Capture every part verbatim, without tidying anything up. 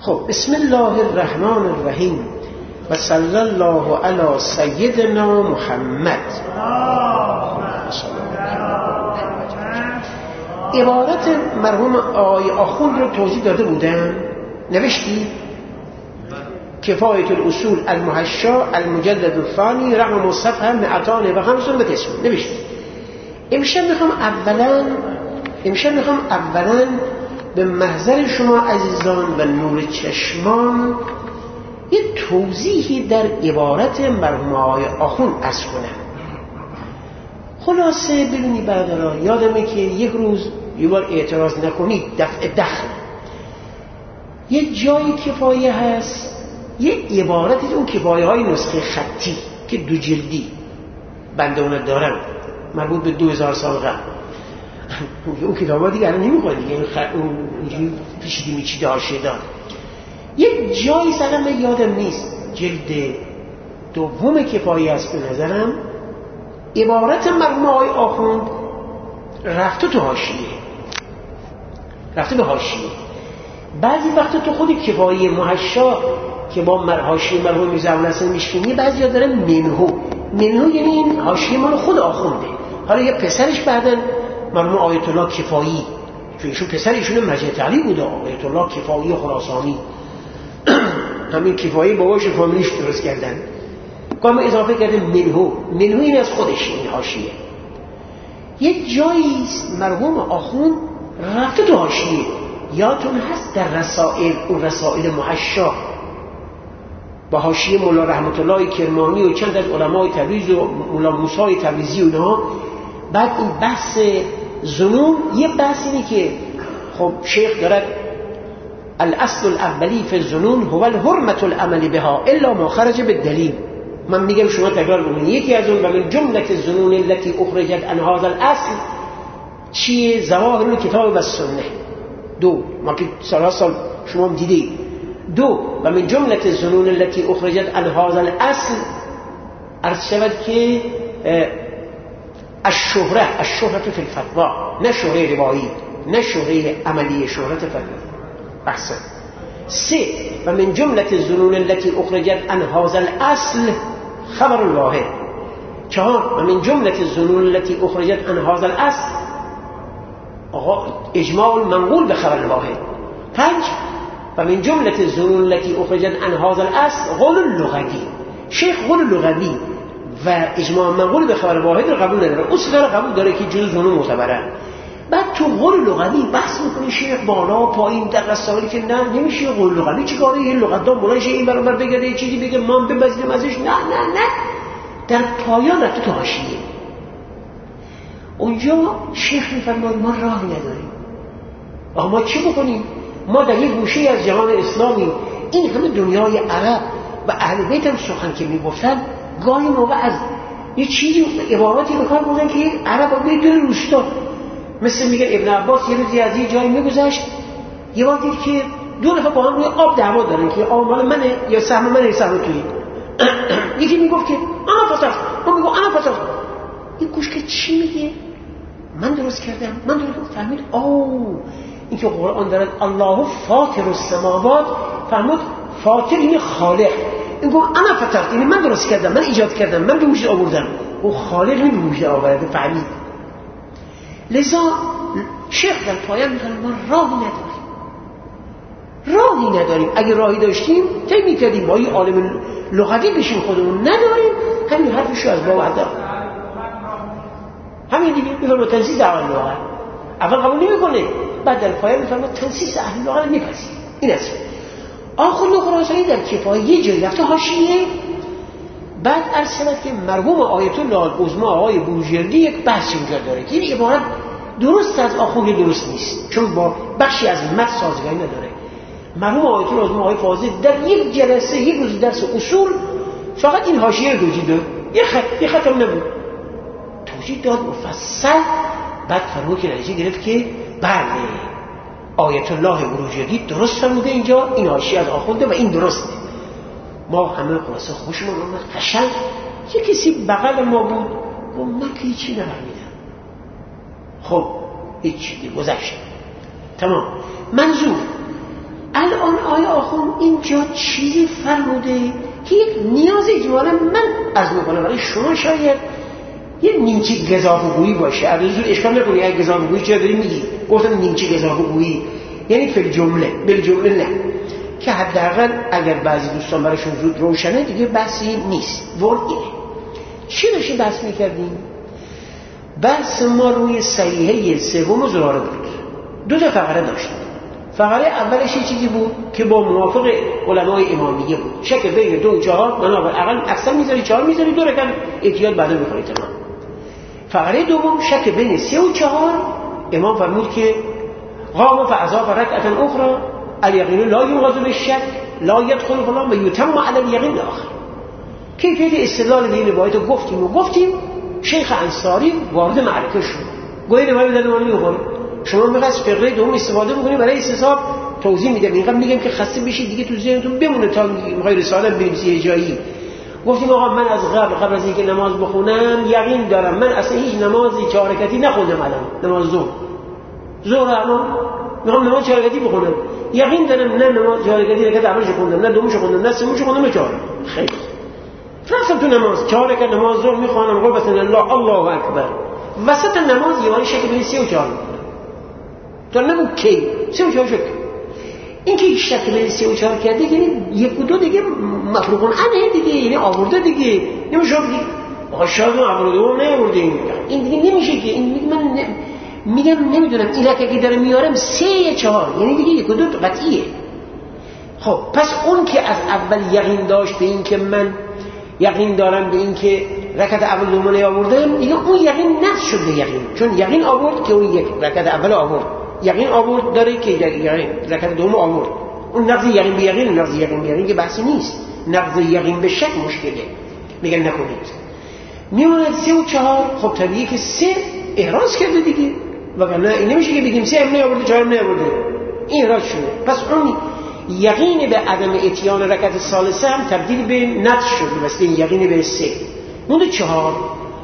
خب بسم الله الرحمن الرحیم و صلی الله علی سیدنا محمد. عبارت مرحوم آقای آخوند رو توضیح داده بودم، نوشتی کفایت الاصول المحشا المجلد الثانی رقم صفحه مئتان و خمسون و تسعون نوشتی. امشب میخوام اولا امشب میخوام اولا به محضر شما عزیزان و نور چشمان یه توضیحی در عبارت مرحوم آقای آخوند عرض کنم. خلاصه ببینی برادران، یادمه که یک روز یه بار اعتراض نکنید دفع دخل یه جایی کفایه هست، یه عبارتی اون کفایه های نسخه خطی که دو جلدی بنده اون دارم مربوط به دو هزار سال قبل، اون کتاب ها دیگه الان نمیخواد دیگه اون اینجوری پیشیدی میچیده حاشیه دار. یک جایی سرم یادم نیست، جلد دوم کفایه است به نظرم، عبارت مرحوم آقای آخوند رفته تو حاشیه، رفته به حاشیه. بعضی وقتا تو خود کفایه محشا که با حاشیه مرحوم میرزا ابوالحسن میشکینی بعضی ها دارن منهو منهو یعنی این حاشیه مال خود آخونده. حالا یه پسرش بعدن مرحوم آیت الله کفایی، چون ایشون پسر ایشون مرجع تعلیق بوده، آیت الله کفایی خراسانی همین کفایی باباش فامیلیش درست کردن، قام اضافه کرده منهو منهو این از خودش این حاشیه. یک جایی مرحوم آخوند رفته تو حاشیه، یادتون هست در رسائل اون رسائل محشا با حاشیه مولا رحمت الله کرمانی و چند از علمای تبریز و مولا موسی تبریزی و اینها. بعد این بحث ظنون، یه بحث اینه که خب شیخ دارد الاصل الاولی فی الظنون هو الحرمة العمل بها الا ما خرج بالدلیل. من میگم شما تکرار کنید. یکی از اون و من جملة الظنون التي اخرجت عن هذا الاصل چیه؟ ظواهر الکتاب و سنه. دو، ما که سالها سال شما هم دیدید. دو، و من جملة الظنون التي اخرجت عن هذا الاصل عرض شود که الشهره الشهره فی الفتوا، نه شهره روایی، نه شهره عملی، شهرت فتوا. احسن. سه، و من جملة الظنون التي اخرجت عن هذا الاصل خبر الواحد. چهار، و من جملة الظنون التي اخرجت عن هذا الاصل اجماع المنقول به خبر الواحد. پنج، و من جملة الظنون التي اخرجت عن هذا الاصل قول اللغوی. شیخ قول لغوی و اجماع منقول به خبر واحد رو قبول نداره، اصل داره قبول داره که جز ظنون معتبره. بعد تو قول لغوی بحث میکنه شیخ بالا پایین در رسائلی که نه نمیشه قول لغوی چیکاره، یه لغتدان بلنشه این برابر بگه یه چیزی بگه ما ببزیم ازش، نه نه نه. در پایان رفته تو حاشیه. اونجا شیخ میفرماید ما راه نداریم، آقا ما چی بکنیم؟ ما در یک گوشه از جهان اسلامی، این همه دنیای عرب و اهل بیت هم سخن که میگفتن گاهی موقع از یه چیزی عبارتی به کار بردن که عرب ها به دل روستا، مثل میگن ابن عباس یه روزی از یه جایی میگذشت یه بار دید که دو نفر با هم روی آب دعوا دارن که آب مال منه یا سهم منه یا سهم تویی. یکی میگفت که انا فتح، اون میگفت انا فتح. این گوش که چی میگه؟ من درست کردم، من درست فهمید. آو این که قرآن دارد الله فاطر السماوات، فهمید فاطر این خالق. این گفت انا فتحت، یعنی من درست کردم، من ایجاد کردم، من به وجود آوردم. او خالق نمی به وجود آورده، فهمید. لذا شیخ در پایان میگن ما راهی نداریم، راهی نداریم. اگه راهی داشتیم کی میکردیم؟ با این عالم لغوی بشیم خودمون، نداریم. همین حرفشو از باب ادب همین دیگه میفرما تنسیس اهل لغت اول قبول نمیکنه، بعد در پایان میفرما تنسیس اهل لغت میپذیره. این است. آخوند خراسانی در کفایه یه جایی رفته حاشیه. بعد عرض شود که مرحوم آیت الله العظمی آقای بروجردی یک بحث اونجا داره که این عبارت درست از آخوند درست نیست، چون با بخشی از متن سازگاری نداره. مرحوم آیت الله العظمی آقای فاضل در یک جلسه یک روز درس اصول فقط این حاشیه رو توضیح داد، یه خط یه خط هم نبود، توضیح داد مفصل. بعد فرمود که نتیجه گرفت که بله آیت الله بروجردی درست فرموده اینجا، این حاشیه از آخونده و این درسته. ما همه خلاصه خوشمون اومد، قشنگ. یه کسی بغل ما بود و من که هیچی نفهمیدم. خب هیچی گذشت، تمام. منظور الان آیه آخوند اینجا چیزی فرموده که یک نیاز اجمالا من از میکنم برای شما شاید یه نیمچه گزافه‌گویی باشه. عرض اشکال نکنی اگه گزافه‌گویی چرا داری میگی؟ گفتم نیمچه گزافه‌گویی یعنی فل جمله بل جمله نه، که حداقل اگر بعضی دوستان براشون زود روشنه دیگه بحثی نیست. ورد اینه. چی داشتیم بحث میکردیم؟ بحث ما روی صحیحه سوم زراره بود. دو تا فقره داشتیم. فقره اولش یه چیزی بود که با موافق علمای امامیه بود، شک بین دو و چهار، بنابراین اقل اکثر میذاری چهار میذاری، دو رکعت احتیاط بعدا میکنی تمام. فقره دوم شک بین سه و چهار، امام فرمود که قام فاضاف رکعه اخرى الیقین لا یغض بالشک لا یدخل فلان و یتم علی الیقین الاخر. کیفیت استدلال به این روایت گفتیم و گفتیم شیخ انصاری وارد معرکه شد، گویا روایت بدن اون میگه شما می‌خواید فقره دوم استفاده بکنید برای استصحاب توضیح میدم. اینقدر میگم که خسته بشید دیگه تو ذهنتون بمونه تا میخوای رساله بنویسی جایی. گفتیم آقا من از قبل قبل از اینکه نماز بخونم یقین دارم من اصلا هیچ نمازی چهار رکعتی نخوندم. الان نماز ظهر ظهر الان میخوام نماز چهار رکعتی بخونم، یقین دارم نه نماز چهار رکعتی رکعت اولش خوندم، نه دومش خوندم، نه سومش خوندم، نه چهارم. خیلی فرض تو نماز چهار رکعت نماز ظهر میخوانم قربت الله الله اکبر، وسط نماز یه شکل بین سه و چهار تو نگو کی سه و چهار شد. این که شکل سه و چهار کرده یعنی یک و دو دیگه مفروغون عنه دیگه، یعنی آورده دیگه. نمیشه بگی آقا شاید آورده و نیاورده، این دیگه نمیشه که این دیگه من میگم نمیدونم این رکعه که داره میارم سه یا چهار یعنی دیگه یک و دو قطعیه. خب پس اون که از اول یقین داشت به این که من یقین دارم به این که رکعت اول دوم نیاوردم، دیگه اون یقین نقص شد به یقین، چون یقین آورد که اون یک رکعت اول آورد، یقین آورد داره که یقین رکعت دوم آورد. اون نقض یقین به یقین، نقض یقین به یقین که بحثی نیست، نقض یقین به شک مشکله. میگن نکنید میموند سه و چهار. خب طبیعیه که سه احراز کرده دیگه، وگرنه این نمیشه که بگیم سه هم نیاورده چهار هم نیاورده، این احراز شده. پس اون یقین به عدم اتیان رکعت ثالثه هم تبدیل به نقص شد، مثل این یقین به سه مونده چهار.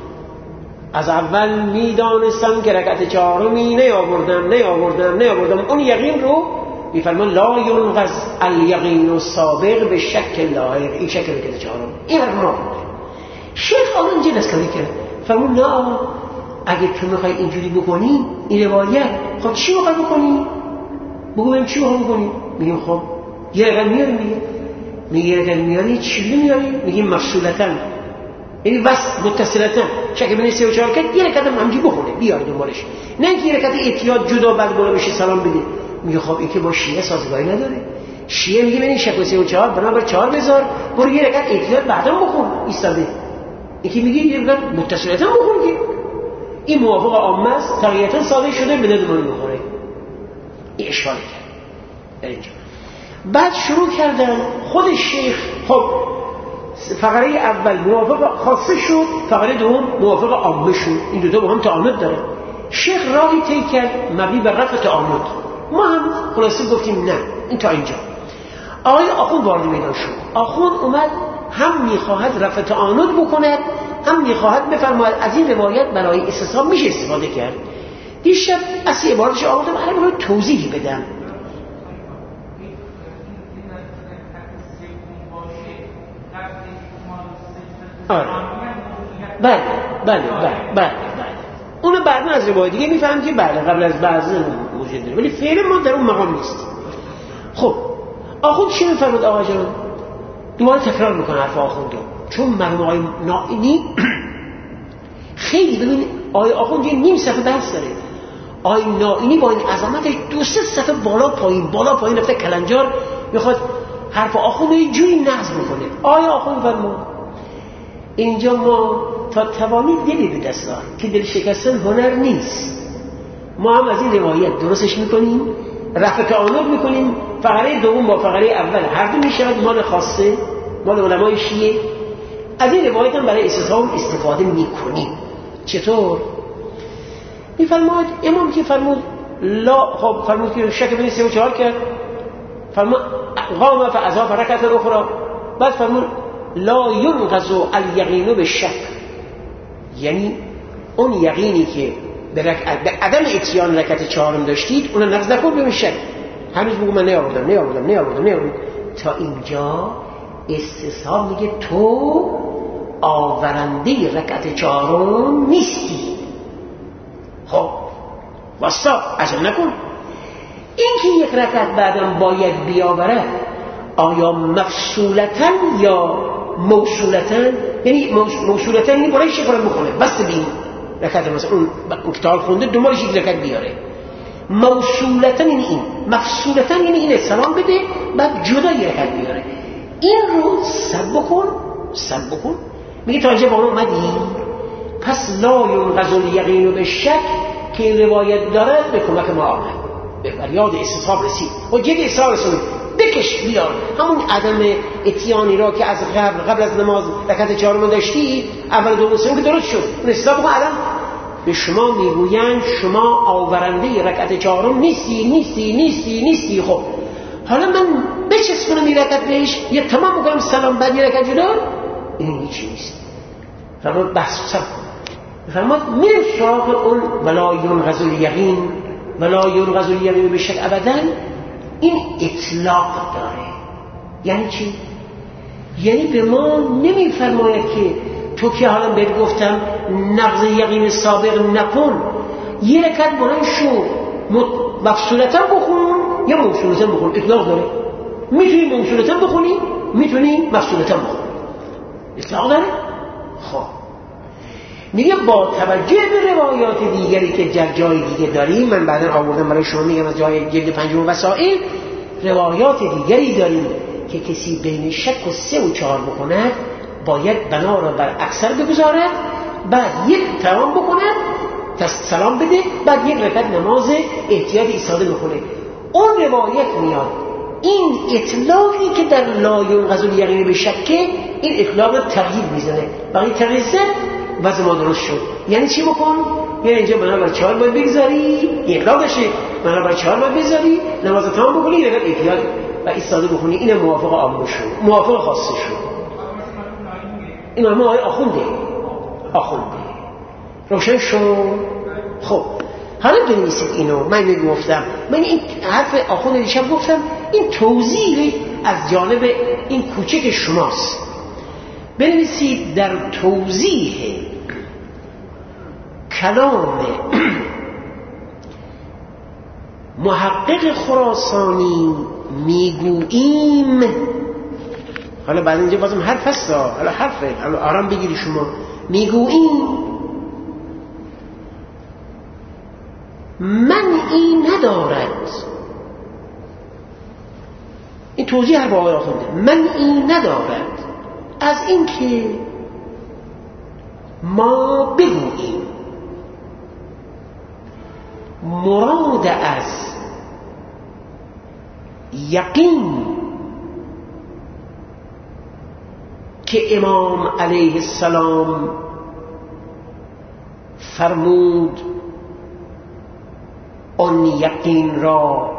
از اول میدانستم که رکعت چهارمی نیاوردم نیاوردم نیاوردم اون یقین رو میفرمان لا ینقض الیقین السابق به شک لایق، این شک رکعت چهارم. این حرف ما شیخ آن اینجا دستکاری کرد، فرمون نه اگه تو میخوای اینجوری بکنی این روایت، خب چی میخوای بکنی؟ بگو بهم چی میخوای بکنی؟ میگیم خب یه رقم میاری، میگه میگه یه رقم میاری چی میاری؟ میگیم مفصولتاً یعنی بس متصلتاً شک بین سه و چهار کرد، یه رکعت هم همجی بخونه بیار دنبالش، نه اینکه یه رکعت احتیاط جدا بعد بالا بشه سلام بده. میگه خب این که با شیعه سازگاری نداره، شیعه میگه ببین شک سه و چهار بنابر چهار بذار برو یه رکعت احتیاط بعدا بخون ایستاده. این که میگه یه رکعت متصلتاً بخون که این موافق عامه است، طبیعتاً ساده شده به دل من میخوره. این اشکال کرد اینجا. بعد شروع کردن خود شیخ خب فقره اول موافق خاصه شد، فقره دوم موافق عامه شد، این دو تا با هم تعامد داره. شیخ راهی طی کرد مبنی بر رفع تعامد. ما هم خلاصه گفتیم نه این تا اینجا. آقای آخوند وارد میدان شد. آخوند اومد هم میخواهد رفع تعامد بکند، هم میخواهد بفرماید از این روایت برای استصحاب میشه استفاده کرد. دیشب اصلی عبارتش آوردم الان برای توضیح بدم. آره بله بله بله بله اونو بعدا از روایت دیگه میفهم که بله قبل از بعضی وجود داره، ولی فعلا ما در اون مقام نیست. خب آخوند چی میفرمود آقا جان؟ دوباره تکرار میکنه حرف آخوند رو، چون مرحوم آقای نائینی خیلی ببین آقای آخوند یه نیم صفحه بحث داره، آقای نائینی با این عظمتش دو سه صفحه بالا پایین بالا پایین رفته کلنجار میخواد حرف آخوند رو یه جوری نظم کنه. آقای آخوند فرمود اینجا ما تا توانی دلی به دست دار که دل شکستن هنر نیست، ما هم از این روایت درستش میکنیم، رفع تعامد میکنیم، فقره دوم با فقره اول هر دو میشود مال خاصه مال علمای شیعه، از این روایت هم برای استصحاب استفاده میکنیم. چطور؟ میفرماید امام که فرمود لا، خب فرمود که شک بین سه و چهار کرد، فرمود قام فاضاف رکعت اخرى، بعد فرمود لا ینقض الیقین بالشک، یعنی اون یقینی که به, رکعت به عدم اتیان رکعت چهارم داشتید اون نقض نکن به شک. هنوز بگو من نیاوردم نیاوردم نیاوردم نیاوردم تا اینجا استصحاب میگه تو آورنده رکعت چهارم نیستی. خب واسطا عجل نکن، این که یک رکعت بعدم باید بیاورد آیا مفصولتاً یا موصولتاً؟ یعنی موصولتاً یعنی برای شکرم بخونه بس بین رکعت مثلا اون کتاب خونده دنبالش یک رکعت بیاره. موصولتاً یعنی این، مفصولتاً یعنی این سلام بده بعد جدا یک رکعت بیاره. این رو سب بکن سب بکن میگه تا اینجا با ما اومدی، پس لا ینقض الیقین بالشک که این روایت دارد به کمک ما آمد، به فریاد استصحاب رسید و جد اصرار رسید بکش بیار همون عدم اتیانی را که از قبل قبل از نماز رکعت چهارم داشتی اول دوم سوم که درست شد اون حساب کن. الان به شما میگویند شما آورنده رکعت چهارم نیستی نیستی نیستی نیستی. خب حالا من بچسبونم این رکعت بهش یا تمام بکنم سلام بعد این رکعت جدا؟ این هیچی نیست. فرمود بحث سب کن، فرمود میرم سراغ اون ولا ینقض الیقین ولا ینقض الیقین بالشک ابدا. این اطلاق داره. یعنی چی؟ یعنی به ما نمیفرماید که تو که حالا بهت گفتم نقض یقین سابق نکن، یه رکعت بلند شو مفصولتا بخون یا موصولتا بخون. اطلاق داره. میتونی موصولتا بخونی میتونی مفصولتا بخونی. اطلاق داره. خب میگه با توجه به روایات دیگری که در جای دیگه داریم، من بعدا آوردم برای شما میگم از جای جلد پنجم وسائل، روایات دیگری داریم که کسی بین شک و سه و چهار بکند باید بنا را بر اکثر بگذارد، بعد یک تمام بکند تست سلام بده، بعد یک رکعت نماز احتیاط ایستاده بکنه. اون روایت میاد این اطلاقی که در لا ینقض الیقین بالشک این اطلاق تغییر میزنه، بقیه تغییر زد وضع ما درست شد. یعنی چی بکن؟ یعنی اینجا بنابرای چهار باید بگذاری اقراقشه، بنابرای چهار باید بگذاری نماز تمام بکنی رکعت احتیاط و ایستاده بکنی. این موافق عامه شد، موافق خاصه شد. این ما آقای آخونده آخونده روشن شد. خب حالا بنویسید اینو. من میگفتم من این حرف آخونده دیشب گفتم این توضیح از جانب این کوچک شماست. بنویسید در توضیح کلام محقق خراسانی میگوییم، حالا بعد اینجا بازم حرف هست، حالا حرفه، حالا آرام بگیری شما. میگوییم منعی ندارد، این توضیح هر آقای آخونده، منعی ندارد از این که ما بگوییم مراد از یقین که امام علیه السلام فرمود آن یقین را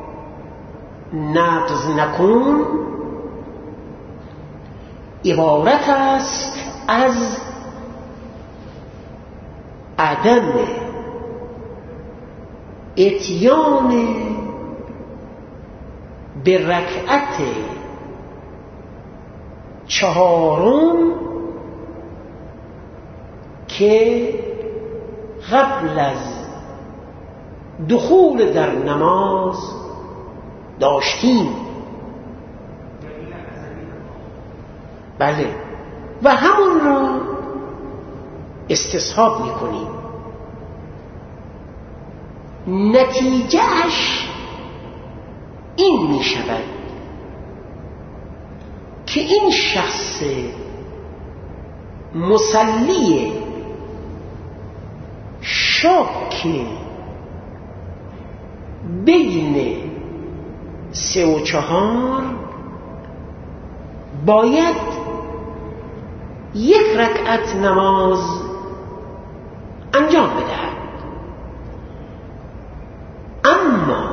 نقض نکن، عبارت است از عدم اتیان به رکعت چهارم که قبل از دخول در نماز داشتیم. بله، و همون را استصحاب میکنیم. نتیجهش این میشود که این شخص مصلی شاک بین سه و چهار باید یک رکعت نماز انجام بدهد، اما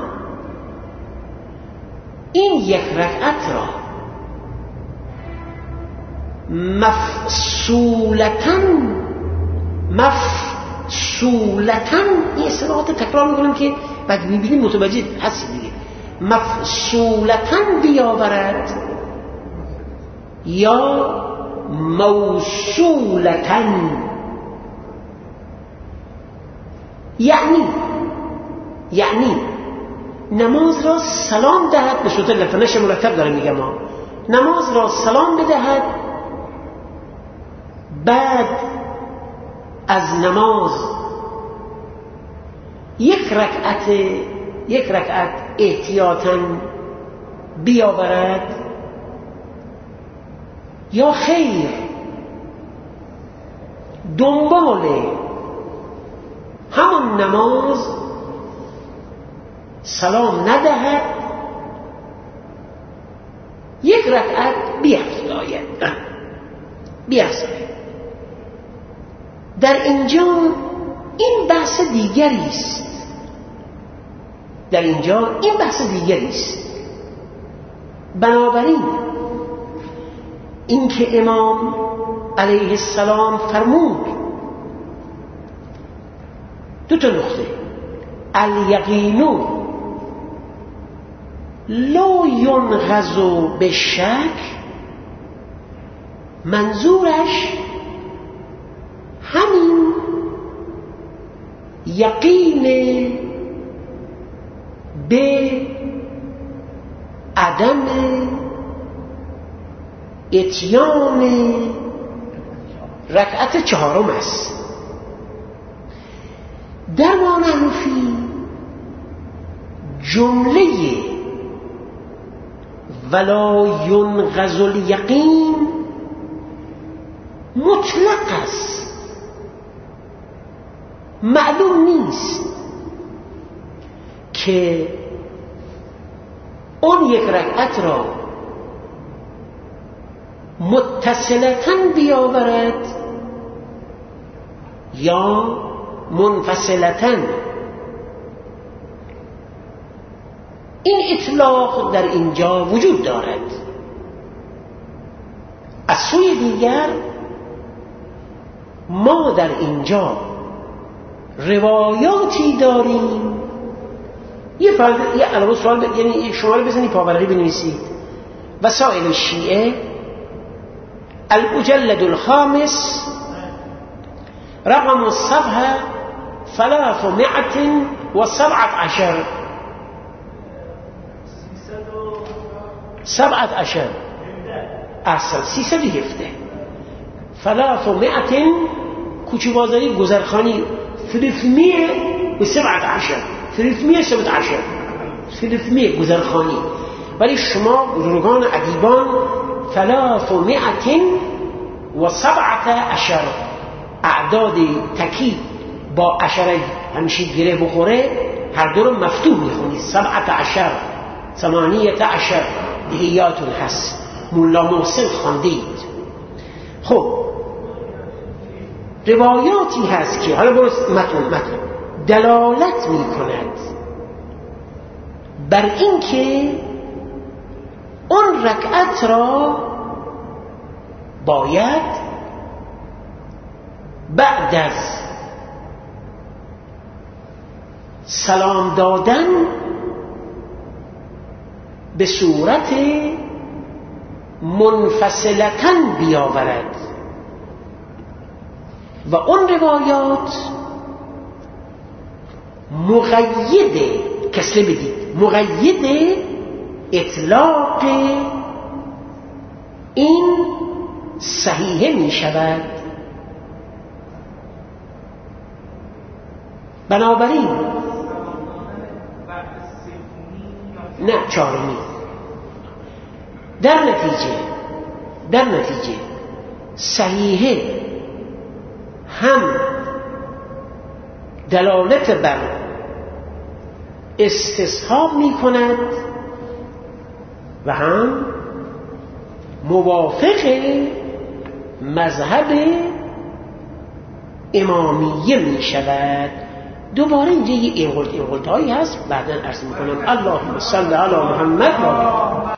این یک رکعت را مفصولتاً مفصولتاً این اصطلاحات تکرار میکنم که بعد میبینیم متوجه هستی دیگه. مفصولتن بیاورد یا موصولتن. یعنی یعنی نماز را سلام دهد، به صورت لفظ مرتب داره میگم، نماز را سلام بدهد، بعد از نماز یک رکعت یک رکعت احتیاطاً بیاورد، یا خیر دنبال همون نماز سلام ندهد، یک رکعت بیفزاید بیفزاید. در اینجا این بحث دیگری است، در اینجا این بحث دیگری است. بنابراین اینکه امام علیه السلام فرمود دو تا نقطه، الیقین لا ینغض بالشک، منظورش همین یقین به عدم اتیان رکعت چهارم است. در مانحنفی جمله ولا ینغض الیقین مطلق است، معلوم نیست که اون یک رکعت را متصلتاً بیاورد یا منفصلتاً. این اطلاق در اینجا وجود دارد. از سوی دیگر ما در اینجا روایاتی داریم. یه فرد یه علامه سوال ب... یعنی یک شماره بزنید پاورقی بنویسید. وسائل الشیعه المجلد الخامس رقم الصفحه ثلاثمائة وسبعة عشر سبعة عشر احسن سیصد و هفده ثلاثمائة کوچه بازاری گذرخانی ثلاثمائة وسبعة عشر ثلاثمائة وسبعة عشر ثلاثمائة گذرخانی. ولی شما بزرگان ادیبان ثلاثمائة وسبعة عشر اعداد تکی با عشره همیشه گره بخوره هر دو رو مفتوح میخونید. سبعة عشر ثمانیة عشر دهیاتون هست، مولا محسن خواندید. خب روایاتی هست که حالا برو متن متن دلالت میکند بر این که اون رکعت را باید بعد از سلام دادن به صورت منفصلتاً بیاورد و اون روایات مقید کسله بدید مقید اطلاق این صحیحه می شود. بنابراین نه چهارمی در نتیجه در نتیجه صحیحه هم دلالت بر استصحاب می کند و هم موافق مذهب امامیه می شود. دوباره اینجا یه اینقلت اینقلت هایی هست بعدا عرض می کنم. اللهم صل علی محمد.